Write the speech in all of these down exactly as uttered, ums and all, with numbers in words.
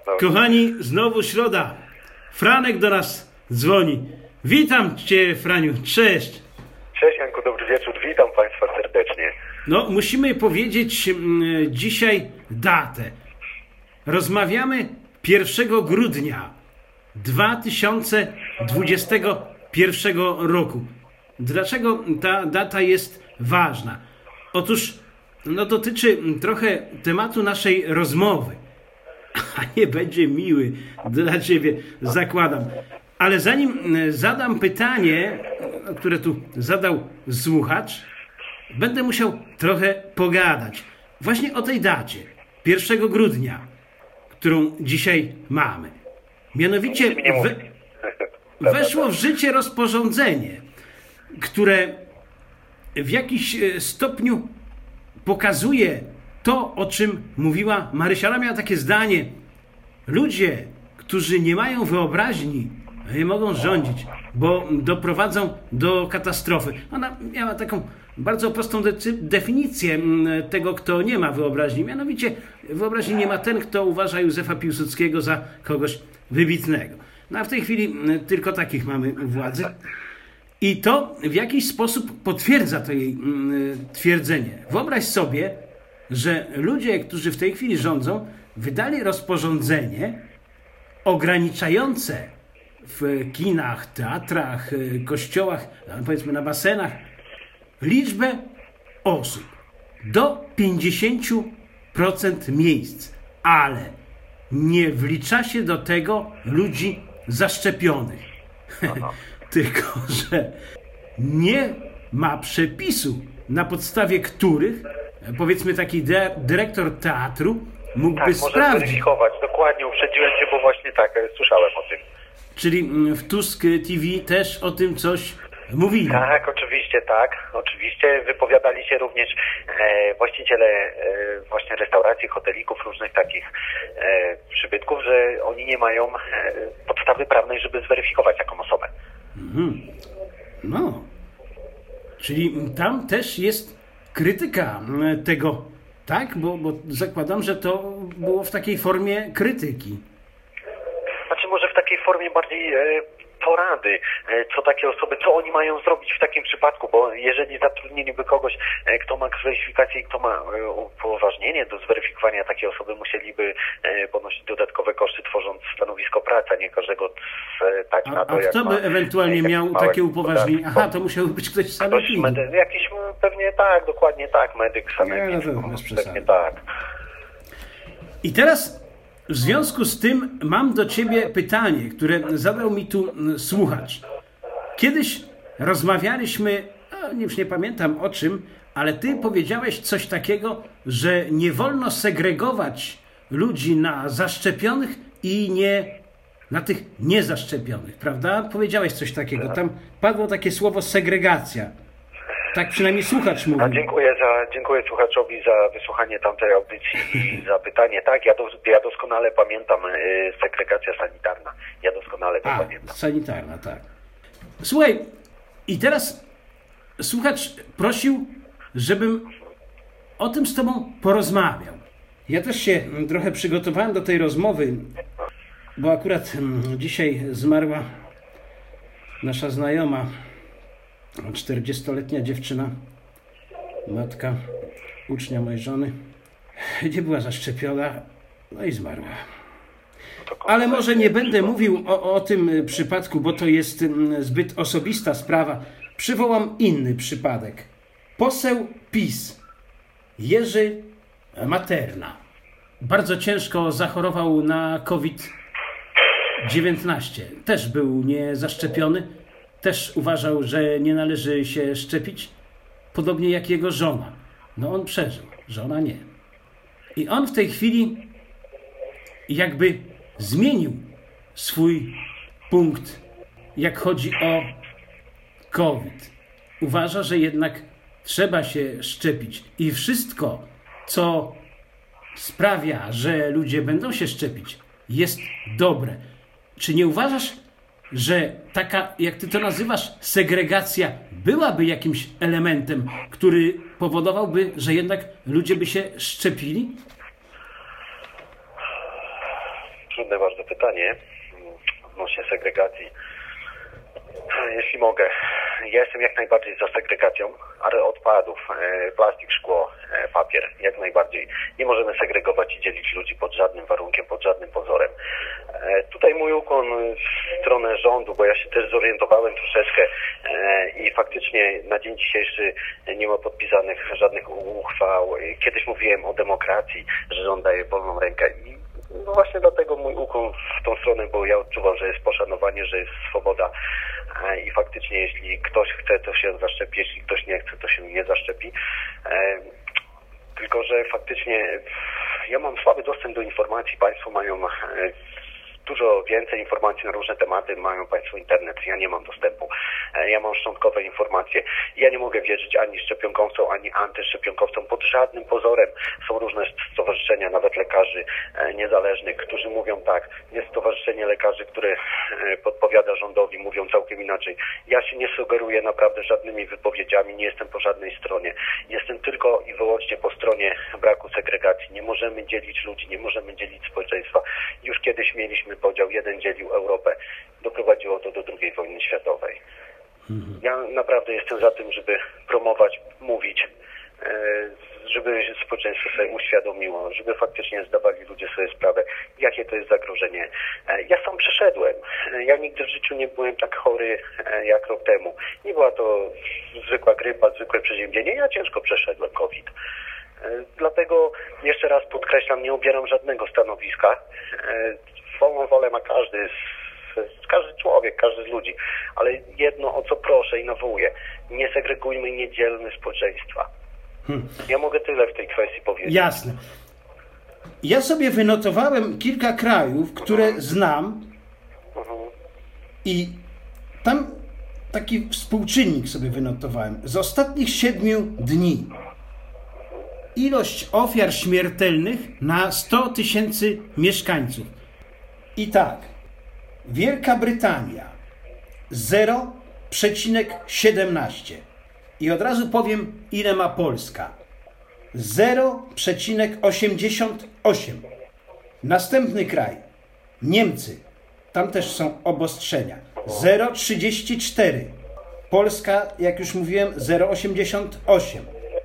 Kochani, znowu środa. Franek do nas dzwoni. Witam Cię, Franiu. Cześć. Cześć, Janku, dobry wieczór. Witam Państwa serdecznie. No, musimy powiedzieć mm, dzisiaj datę. Rozmawiamy pierwszego grudnia dwa tysiące dwudziestego pierwszego roku. Dlaczego ta data jest ważna? Otóż no, dotyczy trochę tematu naszej rozmowy. A nie będzie miły dla Ciebie, zakładam. Ale zanim zadam pytanie, które tu zadał słuchacz, będę musiał trochę pogadać. Właśnie o tej dacie, pierwszego grudnia, którą dzisiaj mamy. Mianowicie we, weszło w życie rozporządzenie, które w jakiś stopniu pokazuje to, o czym mówiła Marysia. Ona miała takie zdanie: ludzie, którzy nie mają wyobraźni, nie mogą rządzić, bo doprowadzą do katastrofy. Ona miała taką bardzo prostą de- definicję tego, kto nie ma wyobraźni. Mianowicie wyobraźni nie ma ten, kto uważa Józefa Piłsudskiego za kogoś wybitnego. No a w tej chwili tylko takich mamy u władzy. I to w jakiś sposób potwierdza to jej twierdzenie. Wyobraź sobie, że ludzie, którzy w tej chwili rządzą, wydali rozporządzenie ograniczające w kinach, teatrach, kościołach, powiedzmy na basenach, liczbę osób do pięćdziesiąt procent miejsc, ale nie wlicza się do tego ludzi zaszczepionych. Tylko że nie ma przepisu, na podstawie których, powiedzmy, taki dy- dyrektor teatru mógłby tak, sprawdzić. może zweryfikować. Dokładnie, uprzedziłem Cię, bo właśnie tak, słyszałem o tym. Czyli w Tusk T V też o tym coś mówili. Tak, oczywiście, tak. Oczywiście wypowiadali się również e, właściciele e, właśnie restauracji, hotelików, różnych takich e, przybytków, że oni nie mają e, podstawy prawnej, żeby zweryfikować taką osobę. Mhm. No. Czyli tam też jest krytyka tego, tak? Bo, bo zakładam, że to było w takiej formie krytyki. Znaczy może w takiej formie bardziej e, porady, e, co takie osoby, co oni mają zrobić w takim przypadku, bo jeżeli zatrudniliby kogoś, e, kto ma kwalifikacje i kto ma e, upoważnienie do zweryfikowania takiej osoby, musieliby e, ponosić dodatkowe koszty, tworząc stanowisko pracy, a nie każdego e, tak A, na to, a jak kto by ma, ewentualnie jak miał małe takie upoważnienie? gospodarstwo. Aha, to musiałby być ktoś z Ktoś sanepidu. medy- jakiś pewnie tak, dokładnie tak, medyk, sanepid, Nie, no to bez przesady. pewnie tak. I teraz w związku z tym mam do Ciebie pytanie, które zadał mi tu słuchacz. Kiedyś rozmawialiśmy, a już nie pamiętam o czym, ale Ty powiedziałeś coś takiego, że nie wolno segregować ludzi na zaszczepionych i nie na tych niezaszczepionych, prawda? Powiedziałeś coś takiego. Tam padło takie słowo segregacja. Tak przynajmniej słuchacz mówił. A dziękuję za, dziękuję słuchaczowi za wysłuchanie tamtej audycji i za pytanie. Tak, ja, dos, ja doskonale pamiętam y, segregacja sanitarna. Ja doskonale to A, pamiętam. sanitarna, tak. Słuchaj, i teraz słuchacz prosił, żebym o tym z Tobą porozmawiał. Ja też się trochę przygotowałem do tej rozmowy, bo akurat dzisiaj zmarła nasza znajoma, czterdziestoletnia dziewczyna, matka ucznia mojej żony. Nie była zaszczepiona, no i zmarła. Ale może nie będę mówił o, o tym przypadku, bo to jest zbyt osobista sprawa. Przywołam inny przypadek. Poseł PiS, Jerzy Materna, bardzo ciężko zachorował na COVID dziewiętnaście. Też był niezaszczepiony. Też uważał, że nie należy się szczepić. Podobnie jak jego żona. No on przeżył, żona nie. I on w tej chwili jakby zmienił swój punkt, jak chodzi o COVID. Uważa, że jednak trzeba się szczepić. I wszystko, co sprawia, że ludzie będą się szczepić, jest dobre. Czy nie uważasz, że taka, jak ty to nazywasz, segregacja byłaby jakimś elementem, który powodowałby, że jednak ludzie by się szczepili? trudne bardzo pytanie odnośnie segregacji. Jeśli mogę, ja jestem jak najbardziej za segregacją, ale odpadów, e, plastik, szkło, e, papier, jak najbardziej. Nie możemy segregować i dzielić ludzi pod żadnym warunkiem, pod żadnym pozorem. E, tutaj mój ukłon w stronę rządu, bo ja się też zorientowałem troszeczkę e, i faktycznie na dzień dzisiejszy nie ma podpisanych żadnych uchwał. Kiedyś mówiłem o demokracji, że rząd daje wolną rękę. I no właśnie dlatego mój ukłon w tą stronę, bo ja odczuwam, że jest poszanowanie, że jest swoboda i faktycznie jeśli ktoś chce, to się zaszczepi, jeśli ktoś nie chce, to się nie zaszczepi. Tylko że faktycznie ja mam słaby dostęp do informacji, państwo mają dużo więcej informacji na różne tematy, mają państwo internet, ja nie mam dostępu. Ja mam szczątkowe informacje. Ja nie mogę wierzyć ani szczepionkowcom, ani antyszczepionkowcom pod żadnym pozorem. Są różne stowarzyszenia, nawet lekarzy niezależnych, którzy mówią tak. Jest stowarzyszenie lekarzy, które podpowiada rządowi, mówią całkiem inaczej. Ja się nie sugeruję naprawdę żadnymi wypowiedziami, nie jestem po żadnej stronie. Jestem tylko i wyłącznie po stronie braku segregacji. Nie możemy dzielić ludzi, nie możemy dzielić społeczeństwa. Już kiedyś mieliśmy podział, jeden dzielił Europę. Doprowadziło to do drugiej wojny światowej. Mhm. Ja naprawdę jestem za tym, żeby promować, mówić, żeby społeczeństwo sobie uświadomiło, żeby faktycznie zdawali ludzie sobie sprawę, jakie to jest zagrożenie. Ja sam przeszedłem. Ja nigdy w życiu nie byłem tak chory jak rok temu. Nie była to zwykła grypa, zwykłe przeziębienie. Ja ciężko przeszedłem COVID. Dlatego jeszcze raz podkreślam, nie obieram żadnego stanowiska. Wolną wolę ma każdy, każdy człowiek, każdy z ludzi. Ale jedno, o co proszę i nawołuję, nie segregujmy, nie dzielmy społeczeństwa. Hmm. Ja mogę tyle w tej kwestii powiedzieć. Jasne. Ja sobie wynotowałem kilka krajów, które mhm. znam mhm. i tam taki współczynnik sobie wynotowałem. Z ostatnich siedmiu dni ilość ofiar śmiertelnych na sto tysięcy mieszkańców. I tak, Wielka Brytania zero przecinek siedemnaście. I od razu powiem, ile ma Polska. zero przecinek osiemdziesiąt osiem. Następny kraj, Niemcy. Tam też są obostrzenia. zero przecinek trzydzieści cztery. Polska, jak już mówiłem, zero przecinek osiemdziesiąt osiem.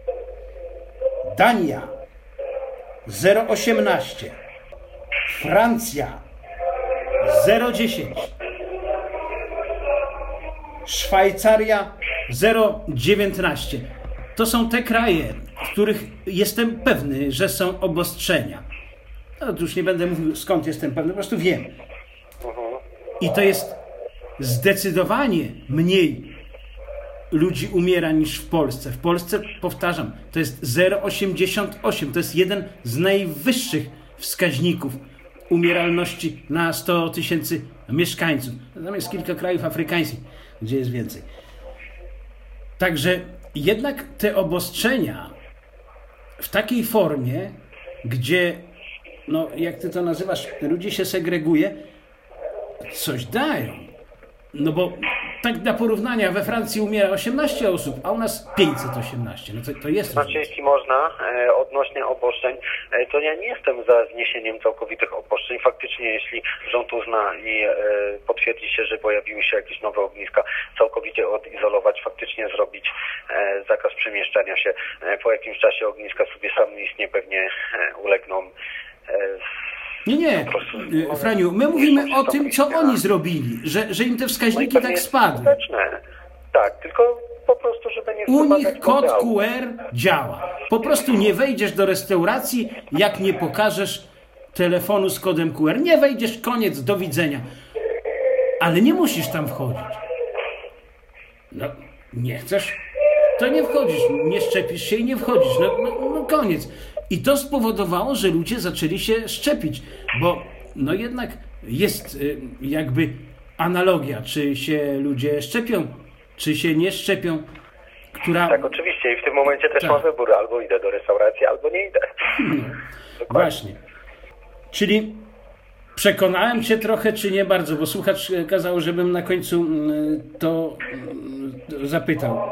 Dania zero przecinek osiemnaście. Francja zero przecinek dziesięć. Szwajcaria zero przecinek dziewiętnaście. To są te kraje, w których jestem pewny, że są obostrzenia. No, już nie będę mówił, skąd jestem pewny, po prostu wiem. I to jest zdecydowanie mniej ludzi umiera niż w Polsce. W Polsce, powtarzam, to jest zero przecinek osiemdziesiąt osiem. To jest jeden z najwyższych wskaźników umieralności na sto tysięcy mieszkańców. Tam jest kilka krajów afrykańskich, gdzie jest więcej. Także jednak te obostrzenia w takiej formie, gdzie, no jak ty to nazywasz, ludzie się segreguje, coś dają. No bo tak dla porównania, we Francji umiera osiemnaście osób, a u nas pięćset osiemnaście. No to, to jest Znaczy, różnica. Jeśli można, e, odnośnie obostrzeń, e, to ja nie jestem za zniesieniem całkowitych obostrzeń. Faktycznie, jeśli rząd uzna i e, potwierdzi się, że pojawiły się jakieś nowe ogniska, całkowicie odizolować, faktycznie zrobić e, zakaz przemieszczania się. E, po jakimś czasie ogniska sobie samoistnie pewnie e, ulegną. E, Nie, nie, Franiu, my mówimy o tym, co oni zrobili, że, że im te wskaźniki tak spadły. Tak, tylko po prostu, żeby nie U nich kod Q R działa. Po prostu nie wejdziesz do restauracji, jak nie pokażesz telefonu z kodem Q R. Nie wejdziesz, koniec, do widzenia. Ale nie musisz tam wchodzić. No, nie chcesz? To nie wchodzisz, nie szczepisz się i nie wchodzisz. No, no, no koniec. I to spowodowało, że ludzie zaczęli się szczepić, bo no jednak jest jakby analogia, czy się ludzie szczepią, czy się nie szczepią, która... Tak, oczywiście i w tym momencie też tak. Mam wybór, albo idę do restauracji, albo nie idę. No, właśnie. Czyli przekonałem cię trochę, czy nie bardzo, bo słuchacz kazał, żebym na końcu to zapytał.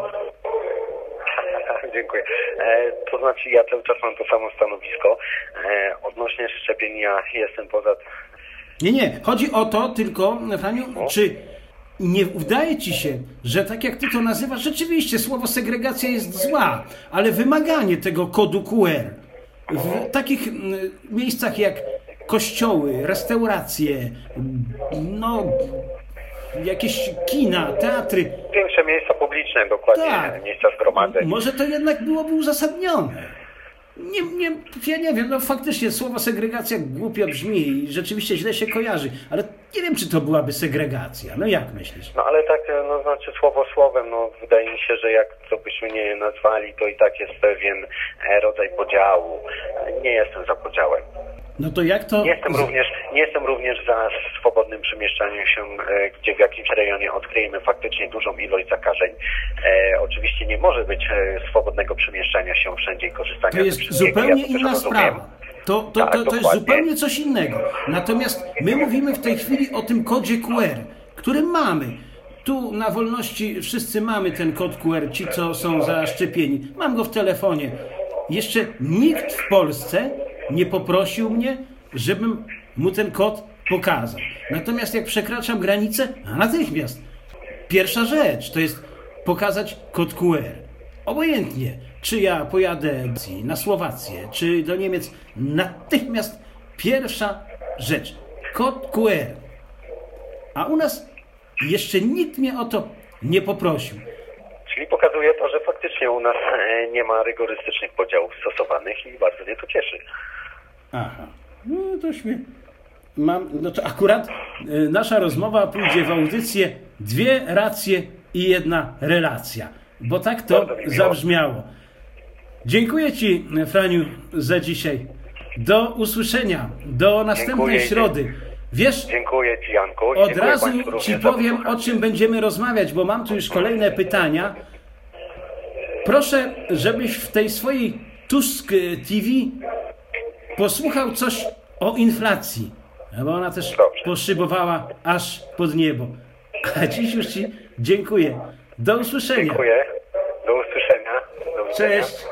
Dziękuję. E, to znaczy ja cały czas mam to samo stanowisko. E, odnośnie szczepień ja jestem poza Nie, nie. Chodzi o to tylko, Franiu, czy nie wydaje ci się, że tak jak ty to nazywasz, rzeczywiście słowo segregacja jest zła, ale wymaganie tego kodu Q R w takich mm, miejscach jak kościoły, restauracje, no jakieś kina, teatry. Większe miejsca publiczne, dokładnie, Tak. miejsca zgromadzeń. Może to jednak byłoby uzasadnione. Nie, nie, ja nie wiem, no faktycznie słowo segregacja głupio brzmi i rzeczywiście źle się kojarzy, ale nie wiem, czy to byłaby segregacja. No jak myślisz? No ale tak, no znaczy słowo słowem, no wydaje mi się, że jak to byśmy nie nazwali, to i tak jest pewien e, rodzaj podziału. Nie jestem za podziałem. No to jak to... Nie jestem również, nie jestem również za swobodnym przemieszczaniem się, e, gdzie w jakimś rejonie odkryjemy faktycznie dużą ilość zakażeń. E, oczywiście nie może być e, swobodnego przemieszczania się wszędzie i korzystania To jest ze wszystkiego. zupełnie Ja to też inna rozumiem. sprawa. To, to, Tak, to, to jest dokładnie. zupełnie coś innego. Natomiast my mówimy w tej chwili o tym kodzie Q R, który mamy. Tu na Wolności wszyscy mamy ten kod Q R, ci co są zaszczepieni. Mam go w telefonie. Jeszcze nikt w Polsce nie poprosił mnie, żebym mu ten kod pokazał. Natomiast jak przekraczam granicę, a natychmiast. Pierwsza rzecz to jest pokazać kod Q R. Obojętnie, czy ja pojadę na Słowację, czy do Niemiec, natychmiast pierwsza rzecz. Kod Q R. A u nas jeszcze nikt mnie o to nie poprosił. Czyli pokazuje to, że faktycznie u nas e, nie ma rygorystycznych podziałów stosowanych i bardzo mnie to cieszy. Aha, no tośmy mam, no to akurat y, nasza rozmowa pójdzie w audycję dwie racje i jedna relacja, bo tak to Bardzo mi miło. zabrzmiało. Dziękuję Ci, Franiu, za dzisiaj. Do usłyszenia, do następnej Dziękuję. środy. Wiesz, Dziękuję Ci, Janku. od Dziękuję razu Państwu Ci również za powiem, o wysłuchanie. czym będziemy rozmawiać, bo mam tu już kolejne pytania. Proszę, żebyś w tej swojej Tusk T V posłuchał coś o inflacji, bo ona też Dobrze. poszybowała aż pod niebo. A dziś już Ci dziękuję. Do usłyszenia. Dziękuję. Do usłyszenia. Do widzenia. Cześć.